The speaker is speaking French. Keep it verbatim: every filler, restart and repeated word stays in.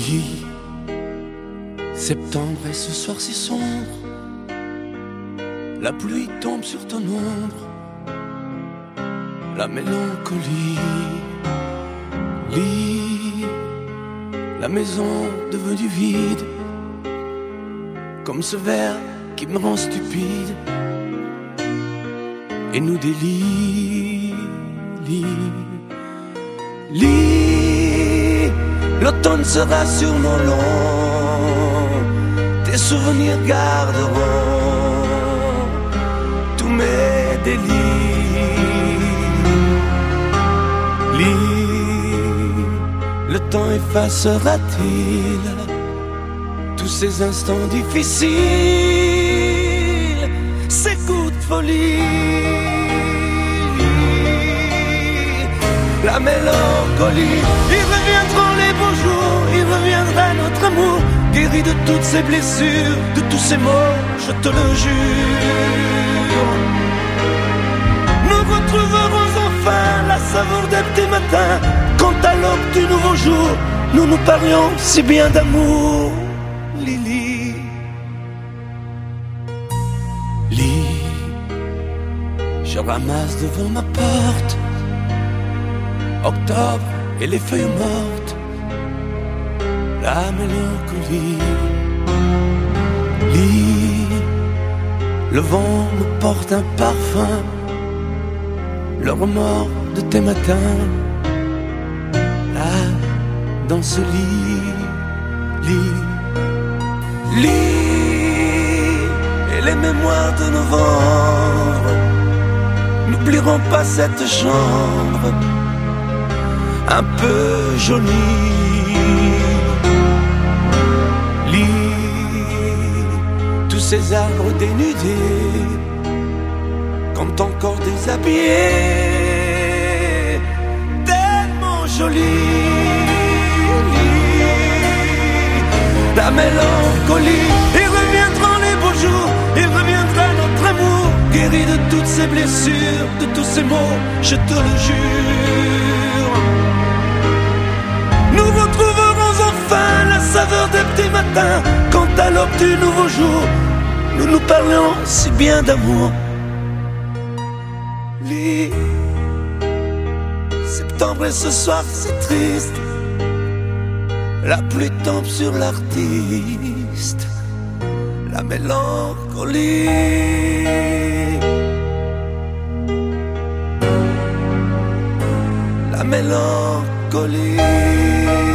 Lis, septembre et ce soir si sombre, la pluie tombe sur ton ombre, la mélancolie. Lis, la maison devenue vide, comme ce verre qui me rend stupide, et nous délie. Lis, lis, l'automne sera sûrement long, tes souvenirs garderont tous mes délits. Lis, le temps effacera-t-il tous ces instants difficiles, ces coups de folie? La mélancolie, ils reviendront les beaux jours, il reviendra notre amour, guéri de toutes ces blessures, de tous ces maux, je te le jure. Nous retrouverons enfin la saveur des petits matins, quand à l'aube du nouveau jour, nous nous parlions si bien d'amour. Lily, lis, je ramasse devant ma porte octobre et les feuilles mortes, la mélancolie. Lis, le vent me porte un parfum, le remords de tes matins, là, dans ce lit. Lis, lis, et les mémoires de novembre n'oublieront pas cette chambre un peu jaunie. Lis, tous ces arbres dénudés, comme ton corps déshabillé, tellement joli. Lis, la mélancolie, et reviendront les beaux jours, et reviendra notre amour, guéri de toutes ces blessures, de tous ces maux, je te le jure. Nous retrouverons enfin la saveur des petits matins, quand à l'aube du nouveau jour, nous nous parlions si bien d'amour. Lis, septembre et ce soir c'est triste, la pluie tombe sur l'artiste, la mélancolie. La mélancolie.